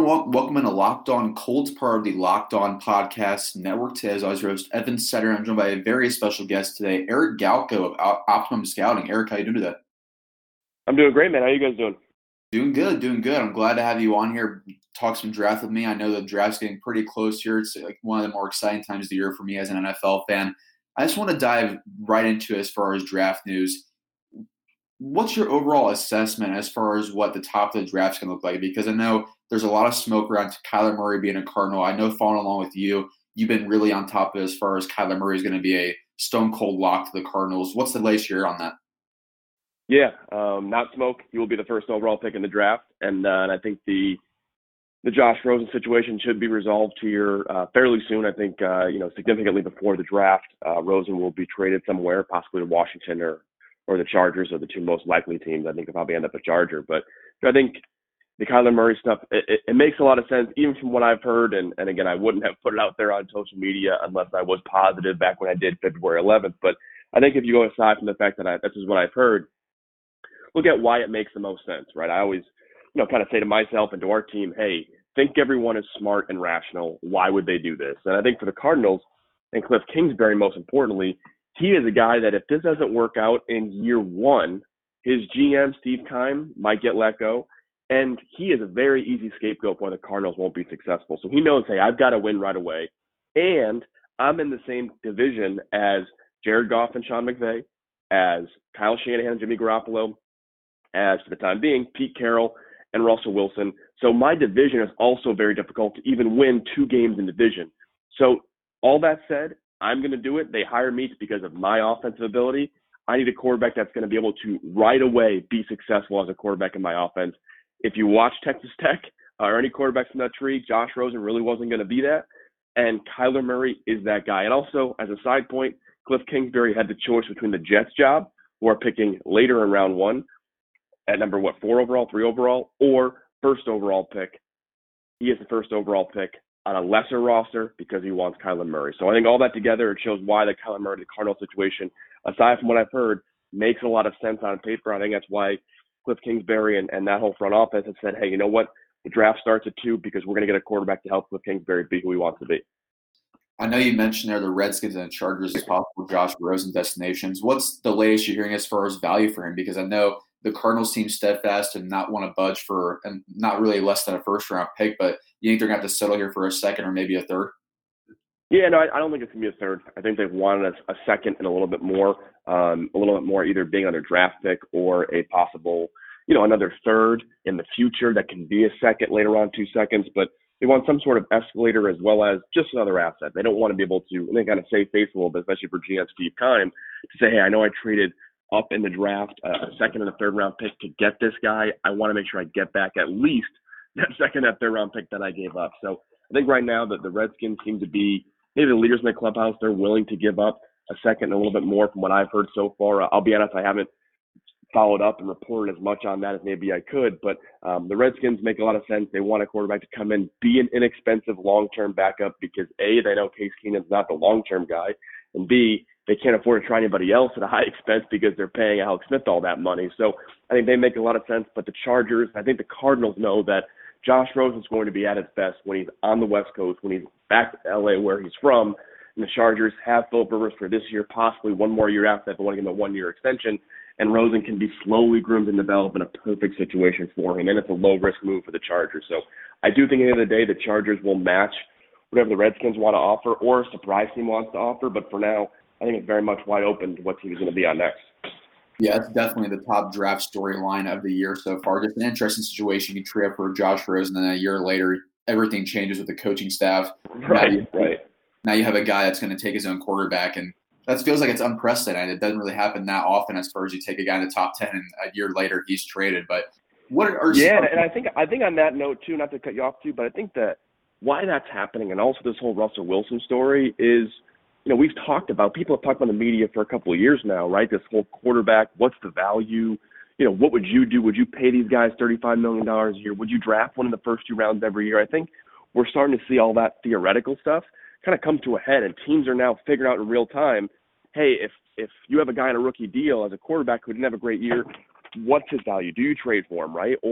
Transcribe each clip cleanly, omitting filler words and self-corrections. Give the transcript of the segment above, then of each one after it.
everyone. Welcome into Locked On Colts, part of the Locked On Podcast Network. Today, as always, your host, Evan Setter. I'm joined by a very special guest today, Eric Galko of Optimum Scouting. Eric, how you doing today? I'm doing great, man. How you guys doing? Doing good. I'm glad to have you on here, talk some draft with me. I know the draft's getting pretty close here. It's like one of the more exciting times of the year for me as an NFL fan. I just want to dive right into it as far as draft news. What's your overall assessment as far as what the top of the draft's going to look like? Because I know there's a lot of smoke around Kyler Murray being a Cardinal. I know following along with you, you've been really on top of it as far as Kyler Murray is going to be a stone cold lock to the Cardinals. What's the latest year on that? Yeah, not smoke. He will be the first overall pick in the draft, and I think the Josh Rosen situation should be resolved here fairly soon. I think significantly before the draft, Rosen will be traded somewhere, possibly to Washington or the Chargers are the two most likely teams. I think it'll probably end up a Charger. But I think the Kyler Murray stuff, it makes a lot of sense, even from what I've heard. And again, I wouldn't have put it out there on social media unless I was positive back when I did February 11th. But I think if you go aside from the fact that this is what I've heard, look at why it makes the most sense, right? I always, kind of say to myself and to our team, hey, think everyone is smart and rational. Why would they do this? And I think for the Cardinals and Cliff Kingsbury, most importantly, he is a guy that if this doesn't work out in year one, his GM, Steve Keim, might get let go. And he is a very easy scapegoat why the Cardinals won't be successful. So he knows, hey, I've got to win right away. And I'm in the same division as Jared Goff and Sean McVay, as Kyle Shanahan and Jimmy Garoppolo, as for the time being, Pete Carroll and Russell Wilson. So my division is also very difficult to even win 2 games in division. So all that said, I'm going to do it. They hire me because of my offensive ability. I need a quarterback that's going to be able to right away be successful as a quarterback in my offense. If you watch Texas Tech or any quarterbacks from that tree, Josh Rosen really wasn't going to be that. And Kyler Murray is that guy. And also, as a side point, Cliff Kingsbury had the choice between the Jets job, who are picking later in round 1, at number 4 overall, 3 overall, or first overall pick. He is the first overall pick on a lesser roster because he wants Kyler Murray. So I think all that together, it shows why the Kyler Murray, the Cardinal situation, aside from what I've heard, makes a lot of sense on paper. I think that's why Cliff Kingsbury and that whole front office have said, hey, you know what? The draft starts at 2 because we're going to get a quarterback to help Cliff Kingsbury be who he wants to be. I know you mentioned there the Redskins and the Chargers as possible Josh Rosen destinations. What's the latest you're hearing as far as value for him? Because I know the Cardinals seem steadfast and not want to budge for, and not really less than a first-round pick, but you think they're going to have to settle here for a second or maybe a third? Yeah, no, I don't think it's going to be a third. I think they've wanted a second and a little bit more either being another draft pick or a possible, another third in the future that can be a second later on, 2 seconds. But they want some sort of escalator as well as just another asset. They don't want to be able to, and they kind of save face a little bit, especially for GM Steve Keim, to say, hey, I know I traded up in the draft, a second and a third round pick to get this guy. I want to make sure I get back at least that second and third round pick that I gave up. So I think right now that the Redskins seem to be maybe the leaders in the clubhouse. They're willing to give up a second and a little bit more from what I've heard so far. I'll be honest, I haven't followed up and reported as much on that as maybe I could, but the Redskins make a lot of sense. They want a quarterback to come in, be an inexpensive long-term backup because A, they know Case Keenum's not the long-term guy, and B, they can't afford to try anybody else at a high expense because they're paying Alex Smith all that money. So I think they make a lot of sense. But the Chargers, I think the Cardinals know that Josh Rosen's going to be at his best when he's on the West Coast, when he's back to LA where he's from. And the Chargers have Philip Rivers for this year, possibly one more year after that, but want to give him a 1-year extension. And Rosen can be slowly groomed and developed in a perfect situation for him. And it's a low-risk move for the Chargers. So I do think at the end of the day, the Chargers will match whatever the Redskins want to offer or a surprise team wants to offer. But for now, I think it's very much wide open to what team is going to be on next. Yeah, it's definitely the top draft storyline of the year so far. Just an interesting situation. You trade up for Josh Rosen, and then a year later, everything changes with the coaching staff. Right. Now you have a guy that's going to take his own quarterback, and that feels like it's unprecedented. It doesn't really happen that often as far as you take a guy in the top 10 and a year later he's traded. But what are and I think on that note too, not to cut you off too, but I think that why that's happening and also this whole Russell Wilson story is, we've talked about, people have talked about in the media for a couple of years now, right? This whole quarterback, what's the value? What would you do? Would you pay these guys $35 million a year? Would you draft one in the first 2 rounds every year? I think we're starting to see all that theoretical stuff kind of come to a head, and teams are now figuring out in real time, hey, if you have a guy on a rookie deal as a quarterback who didn't have a great year, what's his value? Do you trade for him, right? Or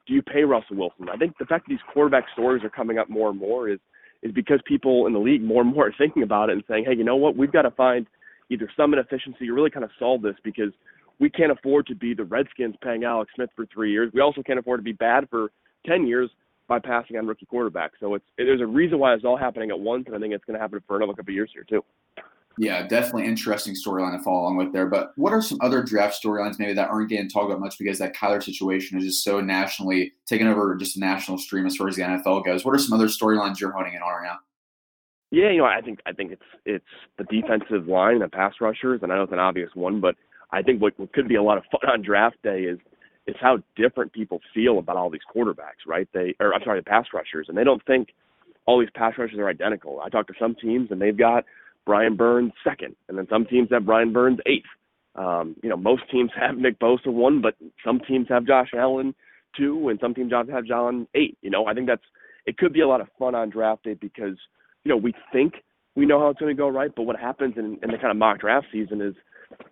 Do you pay Russell Wilson? I think the fact that these quarterback stories are coming up more and more is because people in the league more and more are thinking about it and saying, hey, you know what, we've got to find either some inefficiency or really kind of solve this, because we can't afford to be the Redskins paying Alex Smith for 3 years. We also can't afford to be bad for 10 years by passing on rookie quarterbacks. So there's a reason why it's all happening at once, and I think it's going to happen for another couple of years here too. Yeah, definitely interesting storyline to follow along with there. But what are some other draft storylines maybe that aren't getting talked about much because that Kyler situation is just so nationally taking over just a national stream as far as the NFL goes? What are some other storylines you're honing in on right now? Yeah, I think it's the defensive line and the pass rushers, and I know it's an obvious one, but I think what could be a lot of fun on draft day is how different people feel about all these quarterbacks, right? The pass rushers, and they don't think all these pass rushers are identical. I talked to some teams, and they've got Brian Burns second, and then some teams have Brian Burns eighth. Most teams have Nick Bosa one, but some teams have Josh Allen two, and some teams have John eight. I think it could be a lot of fun on draft day because we think we know how it's going to go, right? But what happens in the kind of mock draft season is,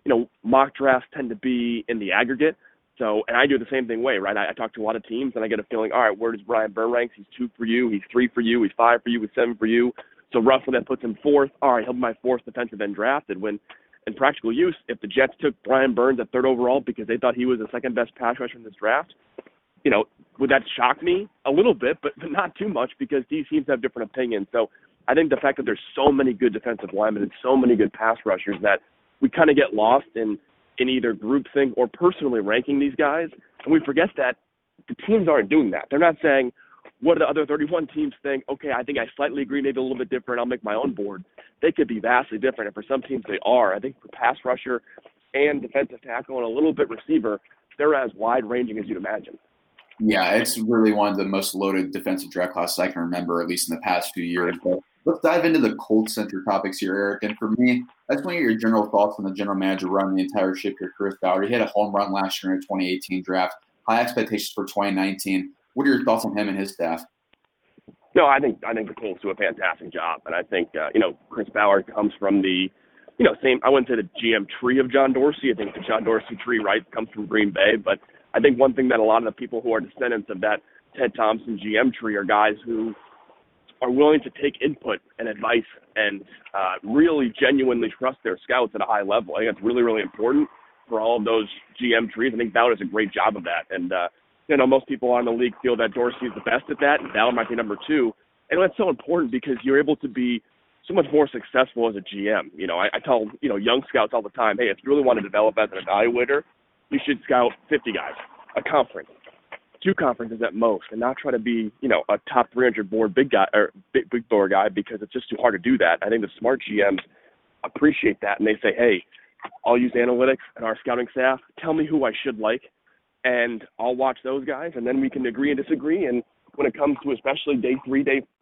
mock drafts tend to be in the aggregate. So, and I do the same thing way, right? I talk to a lot of teams, and I get a feeling, all right, where does Brian Burns rank? He's 2 for you, he's 3 for you, he's 5 for you, he's 7 for you. So roughly that puts him fourth. All right, he'll be my fourth defensive end drafted. When in practical use, if the Jets took Brian Burns at third overall because they thought he was the second best pass rusher in this draft, would that shock me? A little bit, but not too much, because these teams have different opinions. So I think the fact that there's so many good defensive linemen and so many good pass rushers that we kind of get lost in either groupthink or personally ranking these guys. And we forget that the teams aren't doing that. They're not saying, what do the other 31 teams think? Okay, I think I slightly agree, maybe a little bit different. I'll make my own board. They could be vastly different. And for some teams, they are. I think for pass rusher and defensive tackle and a little bit receiver, they're as wide-ranging as you'd imagine. Yeah, it's really one of the most loaded defensive draft classes I can remember, at least in the past few years. But let's dive into the Colts-centered topics here, Eric. And for me, I just want to get your general thoughts on the general manager running the entire ship here, Chris Ballard. He had a home run last year in the 2018 draft. High expectations for 2019. What are your thoughts on him and his staff? No, I think the Colts do a fantastic job, and I think Chris Ballard comes from the same. I wouldn't say the GM tree of John Dorsey. I think the John Dorsey tree, right, comes from Green Bay. But I think one thing that a lot of the people who are descendants of that Ted Thompson GM tree are guys who are willing to take input and advice and really genuinely trust their scouts at a high level. I think that's really, really important for all of those GM trees. I think Ballard does a great job of that, and most people on the league feel that Dorsey is the best at that, and Ballard might be number two. And that's so important because you're able to be so much more successful as a GM. I tell, young scouts all the time, hey, if you really want to develop as an evaluator, you should scout 50 guys, a conference, 2 conferences at most, and not try to be, a top 300 board big guy or big door guy, because it's just too hard to do that. I think the smart GMs appreciate that, and they say, hey, I'll use analytics and our scouting staff. Tell me who I should like, and I'll watch those guys, and then we can agree and disagree. And when it comes to especially day 2,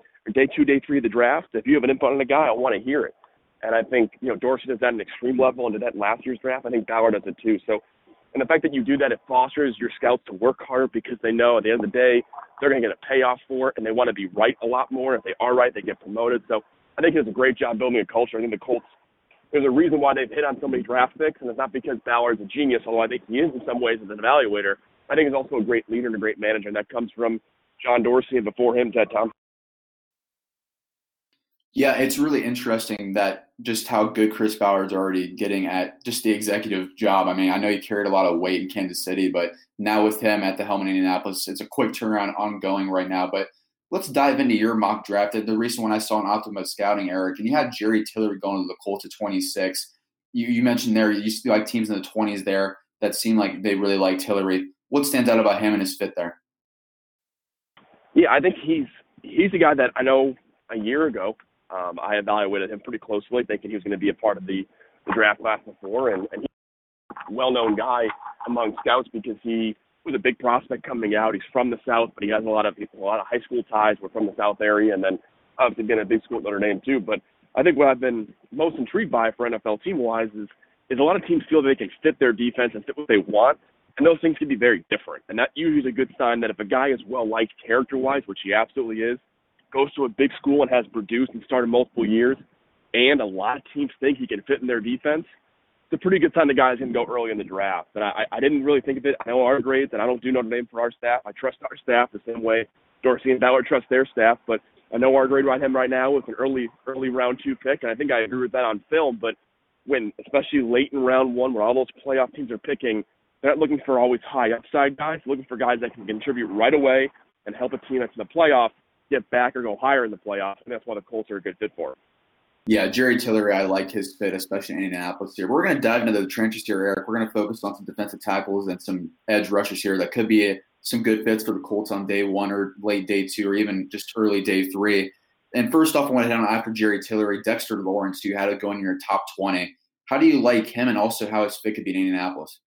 day 3 of the draft, if you have an input on a guy, I want to hear it. And I think, Dorsey does that at an extreme level and did that in last year's draft. I think Ballard does it too. So, and the fact that you do that, it fosters your scouts to work harder, because they know at the end of the day, they're going to get a payoff for it, and they want to be right a lot more. If they are right, they get promoted. So I think he does a great job building a culture. I think the Colts, there's a reason why they've hit on so many draft picks, and it's not because Ballard's a genius, although I think he is in some ways as an evaluator. I think he's also a great leader and a great manager, and that comes from John Dorsey and before him, Ted Thompson. Yeah, it's really interesting that just how good Chris Ballard's already getting at just the executive job. I mean, I know he carried a lot of weight in Kansas City, but now with him at the helm in Indianapolis, it's a quick turnaround ongoing right now. But let's dive into your mock draft. The recent one I saw on Optimum Scouting, Eric, and you had Jerry Tillery going to the Colts at 26. You mentioned there, you used to be like teams in the 20s there that seemed like they really liked Tillery. What stands out about him and his fit there? Yeah, I think he's a guy that I know a year ago, I evaluated him pretty closely, thinking he was going to be a part of the draft class before, and he's a well-known guy among scouts because he was a big prospect coming out. He's from the South, but he has a lot of high school ties. We're from the South area, and then obviously being a big school at Notre Dame too. But I think what I've been most intrigued by for NFL team-wise is a lot of teams feel that they can fit their defense and fit what they want, and those things can be very different. And that usually is a good sign that if a guy is well-liked character-wise, which he absolutely is, goes to a big school and has produced and started multiple years, and a lot of teams think he can fit in their defense, it's a pretty good sign the guy's going to go early in the draft. And I didn't really think of it. I know our grades, and I don't do Notre Dame for our staff. I trust our staff the same way Dorsey and Ballard trust their staff. But I know our grade on him right now with an early round 2 pick, and I think I agree with that on film. But when, especially late in round 1, where all those playoff teams are picking, they're not looking for always high upside guys. They're looking for guys that can contribute right away and help a team that's in the playoffs get back or go higher in the playoffs, and that's why the Colts are a good fit for him. Yeah, Jerry Tillery, I like his fit, especially in Indianapolis here. We're going to dive into the trenches here, Eric. We're going to focus on some defensive tackles and some edge rushers here that could be some good fits for the Colts on day 1 or late day 2 or even just early day 3. And first off, I want to hit on after Jerry Tillery, Dexter Lawrence, you had it going in your top 20. How do you like him and also how his fit could be in Indianapolis?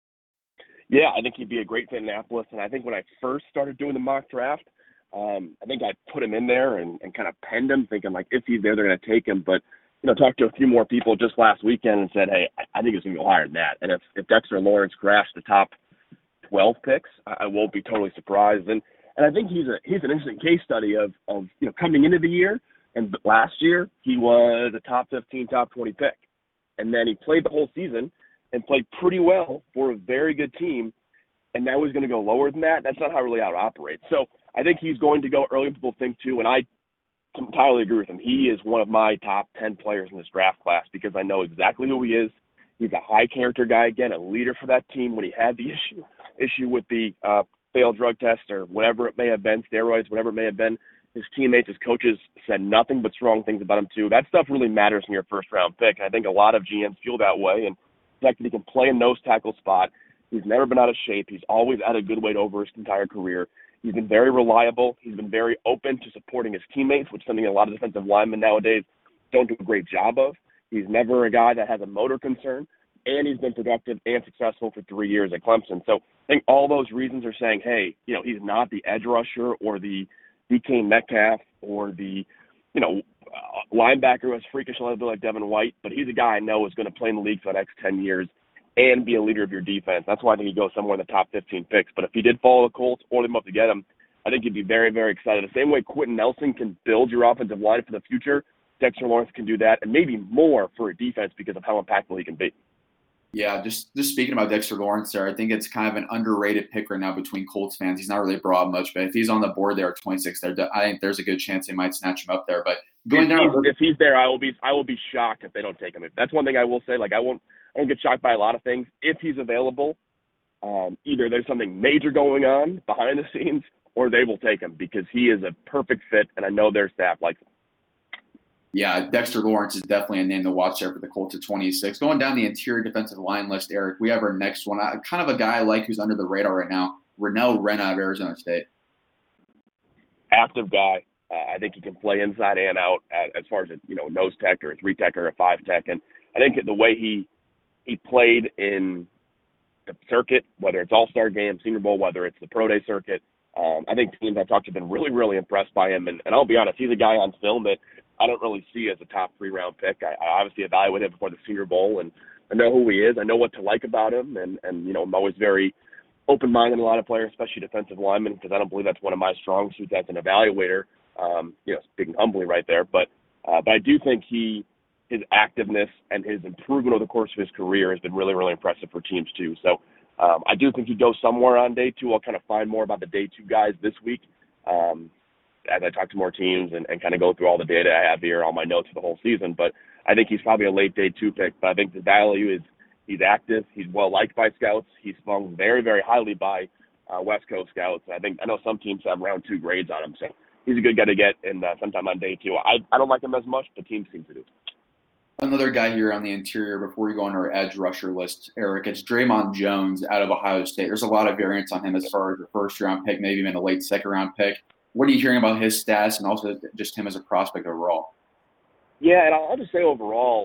Yeah, I think he'd be a great fit in Indianapolis. And I think when I first started doing the mock draft, I think I put him in there and kind of penned him, thinking like if he's there, they're going to take him. But talked to a few more people just last weekend and said, hey, I think it's going to go higher than that. And if Dexter Lawrence crashed the top 12 picks, I won't be totally surprised. And I think he's an interesting case study of coming into the year. And last year he was a top 15, top 20 pick, and then he played the whole season and played pretty well for a very good team. And now he's going to go lower than that. That's not how really how it operates. So I think he's going to go early. People think too, and I entirely agree with him. He is one of my top 10 players in this draft class because I know exactly who he is. He's a high character guy, again, a leader for that team. When he had the issue with the failed drug test or whatever it may have been, steroids, whatever it may have been, his teammates, his coaches said nothing but strong things about him too. That stuff really matters in your first round pick. And I think a lot of GMs feel that way. And the fact that he can play a nose tackle spot, he's never been out of shape. He's always had a good weight over his entire career. He's been very reliable. He's been very open to supporting his teammates, which is something a lot of defensive linemen nowadays don't do a great job of. He's never a guy that has a motor concern, and he's been productive and successful for 3 years at Clemson. So I think all those reasons are saying, hey, he's not the edge rusher or the DK Metcalf or the, linebacker who has freakish liability like Devin White, but he's a guy I know is going to play in the league for the next 10 years and be a leader of your defense. That's why I think he'd go somewhere in the top 15 picks. But if he did follow the Colts or them up to get him, I think you'd be very, very excited. The same way Quentin Nelson can build your offensive line for the future, Dexter Lawrence can do that, and maybe more for a defense because of how impactful he can be. Yeah, just speaking about Dexter Lawrence there, I think it's kind of an underrated pick right now between Colts fans. He's not really brought much, but if he's on the board there at 26, there, I think there's a good chance they might snatch him up there. But if he's there, I will be shocked if they don't take him. That's one thing I will say. Like I won't get shocked by a lot of things. If he's available, either there's something major going on behind the scenes, or they will take him because he is a perfect fit, and I know their staff likes him. Yeah, Dexter Lawrence is definitely a name to watch there for the Colts at 26. Going down the interior defensive line list, Eric, we have our next one. Kind of a guy I like who's under the radar right now, Renell Wren out of Arizona State. Active guy. I think he can play inside and out as far as a nose tech or a 3-tech or a 5-tech. And I think the way he played in the circuit, whether it's All-Star Game, Senior Bowl, whether it's the Pro Day circuit, I think teams I've talked to have been really, really impressed by him. And I'll be honest, he's a guy on film that I don't really see as a top 3-round pick. I obviously evaluated him before the Senior Bowl, and I know who he is. I know what to like about him, and I'm always very open-minded to a lot of players, especially defensive linemen, because I don't believe that's one of my strong suits as an evaluator. Speaking humbly right there, but I do think his activeness and his improvement over the course of his career has been really, really impressive for teams too. So I do think he'd go somewhere on day 2. I'll kind of find more about the day 2 guys this week as I talk to more teams and kind of go through all the data I have here, all my notes for the whole season. But I think he's probably a late day 2 pick. But I think the value is he's active, he's well liked by scouts, he's swung very, very highly by West Coast scouts. I know some teams have round 2 grades on him, so he's a good guy to get in sometime on day 2. I don't like him as much, but teams seem to do. Another guy here on the interior before we go on our edge rusher list, Eric, it's Draymond Jones out of Ohio State. There's a lot of variance on him as far as the first-round pick, maybe even a late second-round pick. What are you hearing about his stats and also just him as a prospect overall? Yeah, and I'll just say overall,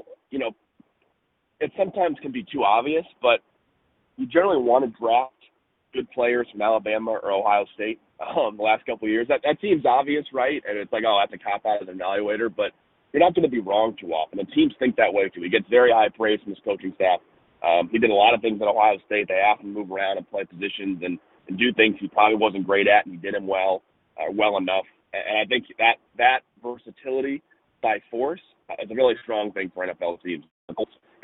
it sometimes can be too obvious, but you generally want to draft good players from Alabama or Ohio State the last couple of years. That seems obvious, right? And it's like, oh, that's a cop-out as an evaluator, but you're not going to be wrong too often. And teams think that way too. He gets very high praise from his coaching staff. He did a lot of things at Ohio State. They asked him to move around and play positions and do things he probably wasn't great at, and he did them well enough. And I think that versatility by force is a really strong thing for NFL teams.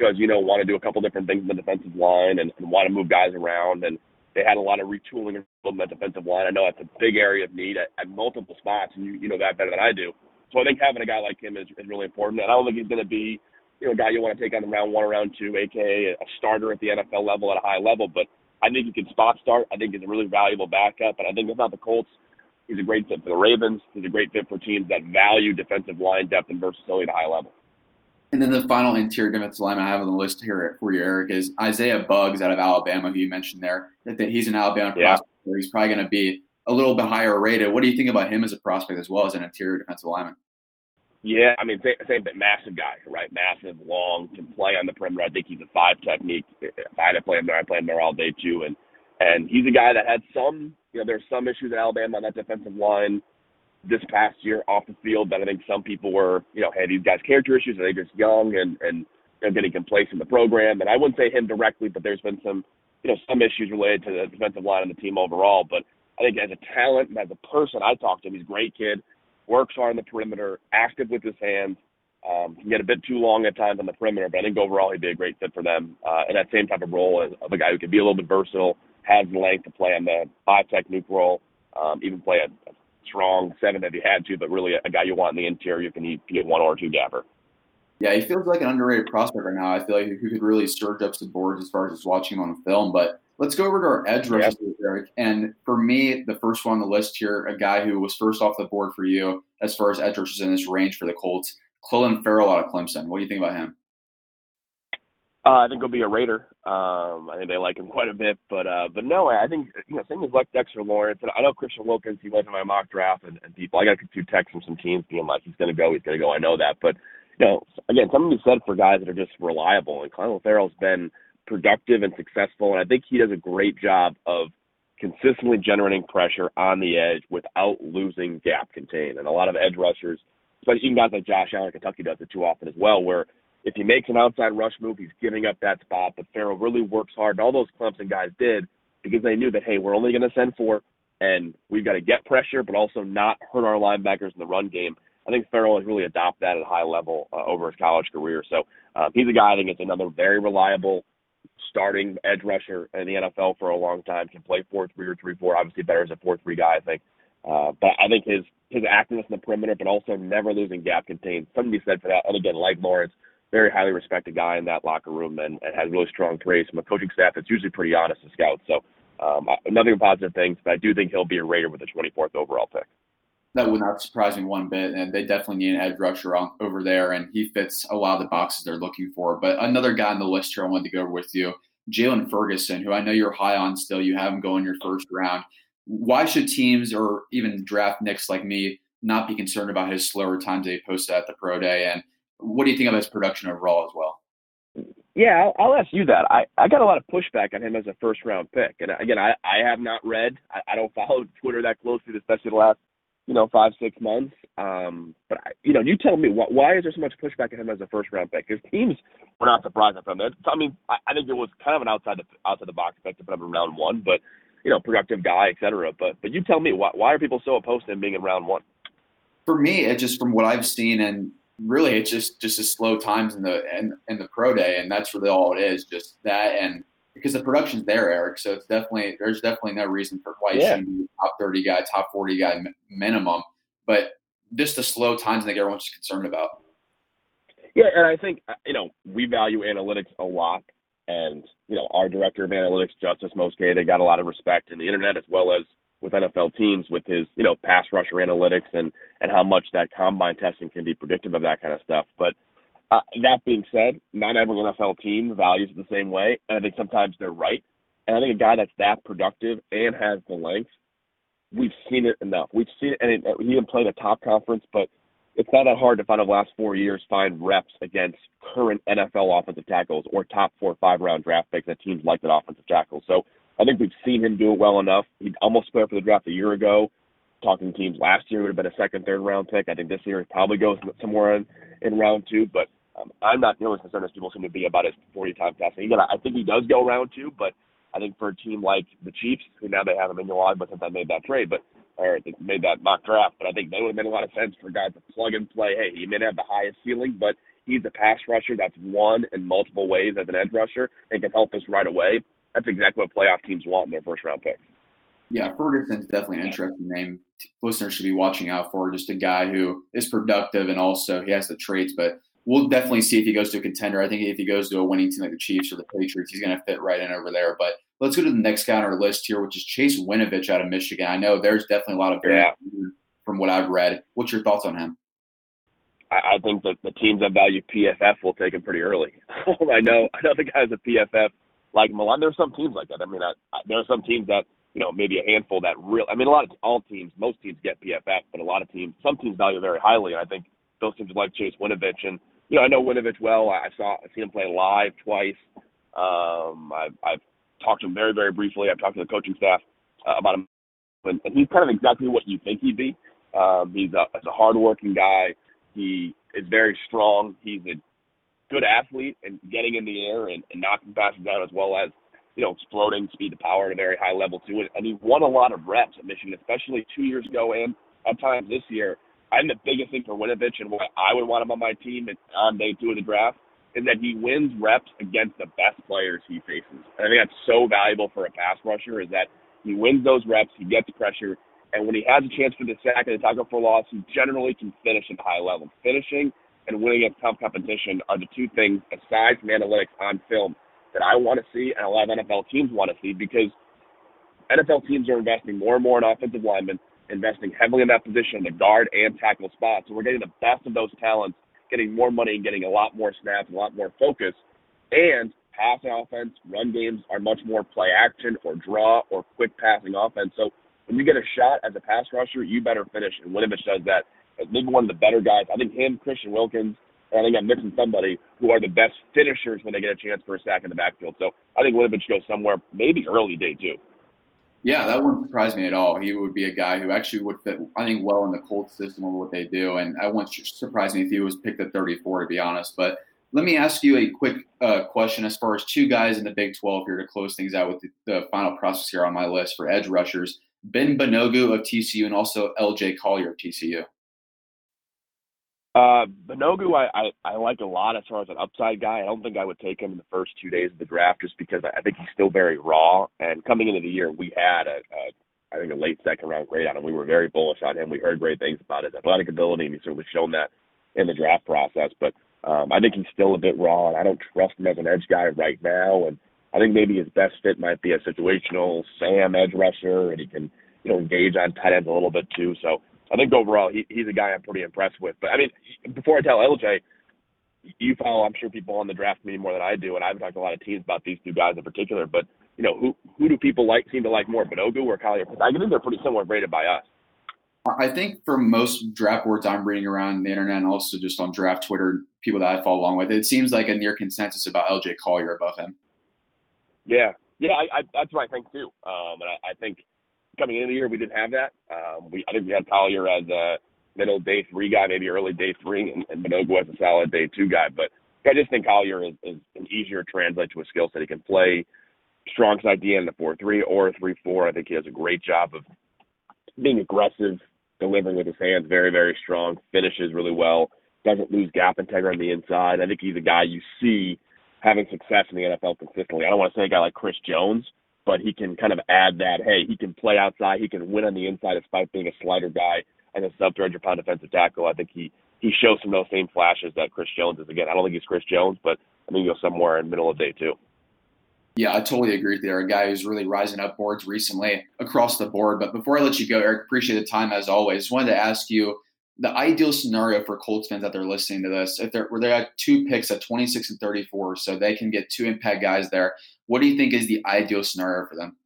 because, want to do a couple different things in the defensive line and want to move guys around. And they had a lot of retooling in the defensive line. I know that's a big area of need at multiple spots, and you know that better than I do. So I think having a guy like him is really important. And I don't think he's going to be, a guy you want to take on in round 1 or round 2, a.k.a. a starter at the NFL level at a high level. But I think he can spot start. I think he's a really valuable backup. And I think without the Colts, he's a great fit for the Ravens. He's a great fit for teams that value defensive line depth and versatility at a high level. And then the final interior defensive lineman I have on the list here for you, Eric, is Isaiah Buggs out of Alabama, who you mentioned there. That he's an Alabama prospect. He's probably going to be a little bit higher rated. What do you think about him as a prospect as well as an interior defensive lineman? Yeah, I mean, same thing. Massive guy, right? Massive, long, can play on the perimeter. I think he's a 5 technique. If I had to play him there, I'd play him there all day too. And he's a guy that had some, there's some issues at Alabama on that defensive line this past year off the field that I think some people were, hey, these guys character issues, are they just young and getting complacent in the program? And I wouldn't say him directly, but there's been some, some issues related to the defensive line and the team overall. But I think as a talent and as a person, I talked to him. He's a great kid, works hard on the perimeter, active with his hands, can get a bit too long at times on the perimeter, but I think overall he'd be a great fit for them in that same type of role of a guy who can be a little bit versatile, has the length to play on the 5 technique role, even play a strong 7 if he had to, but really a guy you want in the interior. You can get 1 or 2 gapper. Yeah, he feels like an underrated prospect right now. I feel like he could really surge up the boards as far as just watching him on film. But let's go over to our edge rushers, Eric. And for me, the first one on the list here, a guy who was first off the board for you as far as edge rushers in this range for the Colts, Clelin Ferrell out of Clemson. What do you think about him? I think he'll be a Raider. I think they like him quite a bit, but no, I think same as like Dexter Lawrence, and I know Christian Wilkins. He went in my mock draft, and people. I got a few texts from some teams being like, he's going to go. I know that, but again, something to be said for guys that are just reliable. And Clelin Ferrell's been productive and successful, and I think he does a great job of consistently generating pressure on the edge without losing gap contain. And a lot of edge rushers, especially even guys like Josh Allen, Kentucky does it too often as well, where if he makes an outside rush move, he's giving up that spot. But Ferrell really works hard, and all those Clemson guys did because they knew that, hey, we're only going to send 4, and we've got to get pressure but also not hurt our linebackers in the run game. I think Ferrell has really adopted that at a high level over his college career. So he's a guy I think is another very reliable starting edge rusher in the NFL for a long time, can play 4-3 or 3-4, obviously better as a 4-3 guy, I think. But I think his activeness in the perimeter, but also never losing gap contained, something to be said for that. And again, like Lawrence, very highly respected guy in that locker room and has really strong praise from a coaching staff that's usually pretty honest to scouts. So nothing but positive things, but I do think he'll be a Raider with the 24th overall pick. That would not surprise me one bit, and they definitely need an edge rusher over there, and he fits a lot of the boxes they're looking for. But another guy on the list here I wanted to go over with you, Jalen Ferguson, who I know you're high on still. You have him go in your first round. Why should teams or even draft nicks like me not be concerned about his slower times that he posted at the Pro Day? And what do you think of his production overall as well? Yeah, I'll ask you that. I got a lot of pushback on him as a first-round pick. And, again, I have not read. I don't follow Twitter that closely, especially the last 5-6 months. But you tell me, why is there so much pushback on him as a first-round pick? Because teams were not surprised from that. I mean, I think it was kind of an outside the box pick to put him in round 1, but productive guy, et cetera. But you tell me, why are people so opposed to him being in round 1? For me, it's just from what I've seen, and really it's just a slow times in the Pro Day, and that's really all it is, just that. And because the production's there, Eric, so there's definitely no reason for why he shouldn't be a top 30 guy, top 40 guy minimum. But just the slow times I think everyone's just concerned about. Yeah, and I think, we value analytics a lot. And, our director of analytics, Justice Mosqueda, they got a lot of respect in the internet as well as with NFL teams with his, pass rusher analytics and how much that combine testing can be predictive of that kind of stuff. But that being said, not every NFL team values it the same way, and I think sometimes they're right. And I think a guy that's that productive and has the length, we've seen it enough. We've seen it, and he didn't play the top conference, but it's not that hard to find over the last 4 years, find reps against current NFL offensive tackles or top 4 or 5 round draft picks that teams like that offensive tackle. So I think we've seen him do it well enough. He almost put up for the draft a year ago. Talking to teams last year, it would have been a second, third round pick. I think this year it probably goes somewhere in round 2, but I'm not nearly as concerned as people seem to be about his 40-time testing. Again, I think he does go round 2, but I think for a team like the Chiefs, who now they have him in your line, but since I made that trade, or they made that mock draft, but I think that would have made a lot of sense for guys to plug and play. Hey, he may not have the highest ceiling, but he's a pass rusher that's won in multiple ways as an edge rusher and can help us right away, that's exactly what playoff teams want in their first-round picks. Yeah, Ferguson's definitely an interesting name. Listeners should be watching out for just a guy who is productive and also he has the traits. But we'll definitely see if he goes to a contender. I think if he goes to a winning team like the Chiefs or the Patriots, he's going to fit right in over there. But let's go to the next guy on our list here, which is Chase Winovich out of Michigan. I know there's definitely a lot of variation from what I've read. What's your thoughts on him? I think that the teams that value PFF will take him pretty early. I know the guys at PFF like him a lot. There are some teams like that. I mean, there are some teams that, maybe a handful that most teams get PFF, but some teams value very highly. And I think those teams like Chase Winovich. And, I know Winovich well. I've seen him play live twice. I've talked to him very, very briefly. I've talked to the coaching staff about him. And he's kind of exactly what you think he'd be. He's a hardworking guy. He is very strong. He's a good athlete and getting in the air and knocking passes down, as well as, exploding speed to power at a very high level too. And he won a lot of reps at Michigan, especially 2 years ago and at times this year. I think the biggest thing for Winovich and why I would want him on my team on day 2 of the draft is that he wins reps against the best players he faces. And I think that's so valuable for a pass rusher is that he wins those reps, he gets pressure, and when he has a chance for the sack and the tackle for loss, he generally can finish at a high level. Finishing and winning against tough competition are the two things, aside from analytics on film, that I want to see and a lot of NFL teams want to see, because NFL teams are investing more and more in offensive linemen, investing heavily in that position, the guard and tackle spots. So we're getting the best of those talents, getting more money and getting a lot more snaps, a lot more focus. And passing offense, run games are much more play action or draw or quick passing offense. So when you get a shot as a pass rusher, you better finish. And Winovich does that. Maybe one of the better guys. I think him, Christian Wilkins, and I think I'm missing somebody who are the best finishers when they get a chance for a sack in the backfield. So I think Winovich goes somewhere maybe early day 2. Yeah, that wouldn't surprise me at all. He would be a guy who actually would fit, I think, well in the Colts system of what they do. And I wouldn't surprise me if he was picked at 34, to be honest. But let me ask you a quick question as far as 2 guys in the Big 12 here to close things out with the final process here on my list for edge rushers. Ben Banogu of TCU and also LJ Collier of TCU. Banogu, I like a lot as far as an upside guy. I don't think I would take him in the first 2 days of the draft just because I think he's still very raw. And coming into the year, we had I think a late second round grade on him. We were very bullish on him. We heard great things about his athletic ability, and he's certainly shown that in the draft process. But I think he's still a bit raw, and I don't trust him as an edge guy right now. And I think maybe his best fit might be a situational Sam edge rusher, and he can engage on tight ends a little bit too. So I think overall he's a guy I'm pretty impressed with. But, I mean, before I tell LJ, you follow, I'm sure, people on the draft committee more than I do, and I've talked to a lot of teams about these 2 guys in particular. But, who do people seem to like more, Banogu or Collier? I think they're pretty similar rated by us. I think for most draft boards I'm reading around the internet and also just on draft Twitter, people that I follow along with, it seems like a near consensus about LJ Collier above him. Yeah, that's what I think too. And I think coming into the year we didn't have that. I think we had Collier as a middle day 3 guy, maybe early day 3, and Banogu as a solid day 2 guy. But I just think Collier is an easier to translate to a skill set. He can play strong side DN in the 4-3 or 3-4. I think he does a great job of being aggressive, delivering with his hands, very, very strong, finishes really well, doesn't lose gap integrity on the inside. I think he's a guy you see having success in the NFL consistently. I don't want to say a guy like Chris Jones, but he can kind of add that, hey, he can play outside, he can win on the inside despite being a slider guy and a sub-300-pound defensive tackle. I think he shows some of those same flashes that Chris Jones is. Again, I don't think he's Chris Jones, but I think he'll go somewhere in the middle of day 2. Yeah, I totally agree with you. A guy who's really rising up boards recently across the board. But before I let you go, Eric, appreciate the time as always. Wanted to ask you the ideal scenario for Colts fans that they're listening to this. If they're at 2 picks at 26 and 34, so they can get 2 impact guys there. What do you think is the ideal scenario for them?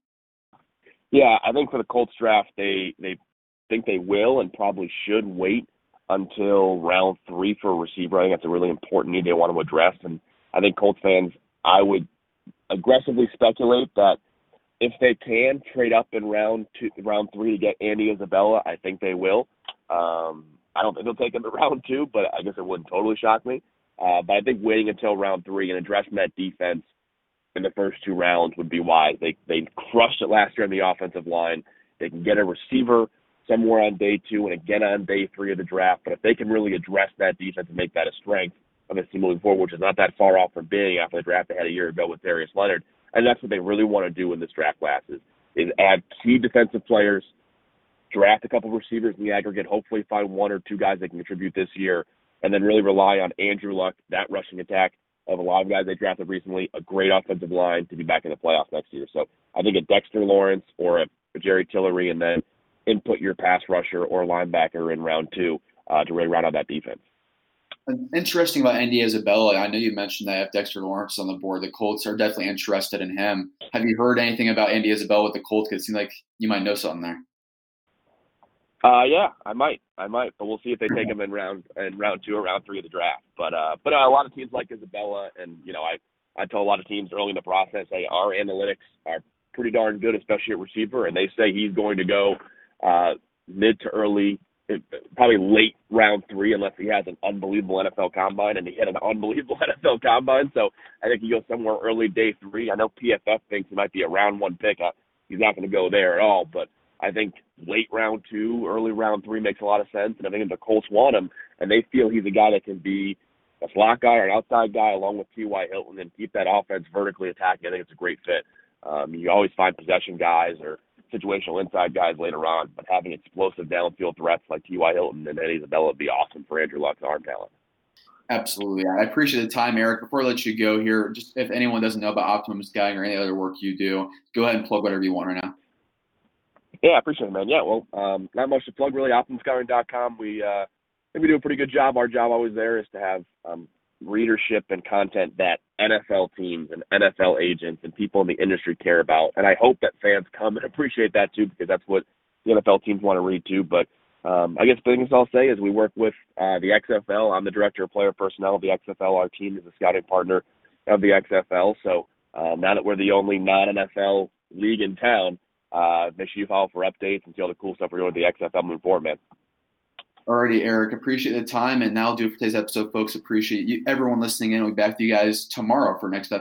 Yeah, I think for the Colts draft, they think they will and probably should wait until round 3 for a receiver. I think that's a really important need they want to address. And I think Colts fans, I would aggressively speculate that if they can trade up in round 3 to get Andy Isabella, I think they will. I don't think they'll take him to round 2, but I guess it wouldn't totally shock me. But I think waiting until round 3 and addressing that defense in the first 2 rounds would be wise. They crushed it last year on the offensive line. They can get a receiver somewhere on day 2 and again on day 3 of the draft. But if they can really address that defense and make that a strength, of this team moving forward, which is not that far off from being after the draft they had a year ago with Darius Leonard. And that's what they really want to do in this draft class is add key defensive players, draft a couple of receivers in the aggregate, hopefully find one or two guys that can contribute this year, and then really rely on Andrew Luck, that rushing attack of a lot of guys they drafted recently, a great offensive line to be back in the playoffs next year. So I think a Dexter Lawrence or a Jerry Tillery, and then input your pass rusher or linebacker in round 2 to really round out that defense. Interesting about Andy Isabella. I know you mentioned that if Dexter Lawrence on the board, the Colts are definitely interested in him. Have you heard anything about Andy Isabella with the Colts? Because it seems like you might know something there. Yeah, I might, but we'll see if they take him in round 2 or round 3 of the draft. But a lot of teams like Isabella, and I tell a lot of teams early in the process, hey, our analytics are pretty darn good, especially at receiver, and they say he's going to go mid to early, probably late round 3, unless he has an unbelievable NFL combine, and he had an unbelievable NFL combine. So I think he goes somewhere early day 3. I know PFF thinks he might be a round 1 pick. He's not going to go there at all, but I think late round 2, early round 3 makes a lot of sense, and I think if the Colts want him, and they feel he's a guy that can be a slot guy or an outside guy along with T.Y. Hilton and keep that offense vertically attacking, I think it's a great fit. You always find possession guys or situational inside guys later on, but having explosive downfield threats like T.Y. Hilton and Eddie Isabella would be awesome for Andrew Luck's arm talent. Absolutely. I appreciate the time, Eric. Before I let you go here, just if anyone doesn't know about Optimum Scouting or any other work you do, go ahead and plug whatever you want right now. Yeah, I appreciate it, man. Yeah, well, not much to plug, really. OptimumScouting.com. We do a pretty good job. Our job always there is to have readership and content that NFL teams and NFL agents and people in the industry care about. And I hope that fans come and appreciate that, too, because that's what the NFL teams want to read, too. But I guess the things I'll say is we work with the XFL. I'm the director of player personnel of the XFL. Our team is a scouting partner of the XFL. So now that we're the only non-NFL league in town, make sure you follow for updates and see all the cool stuff we're doing with the XFL moving forward, man. Alrighty, Eric. Appreciate the time, and that'll do it for today's episode, folks. Appreciate you, everyone listening in. We'll be back to you guys tomorrow for next episode.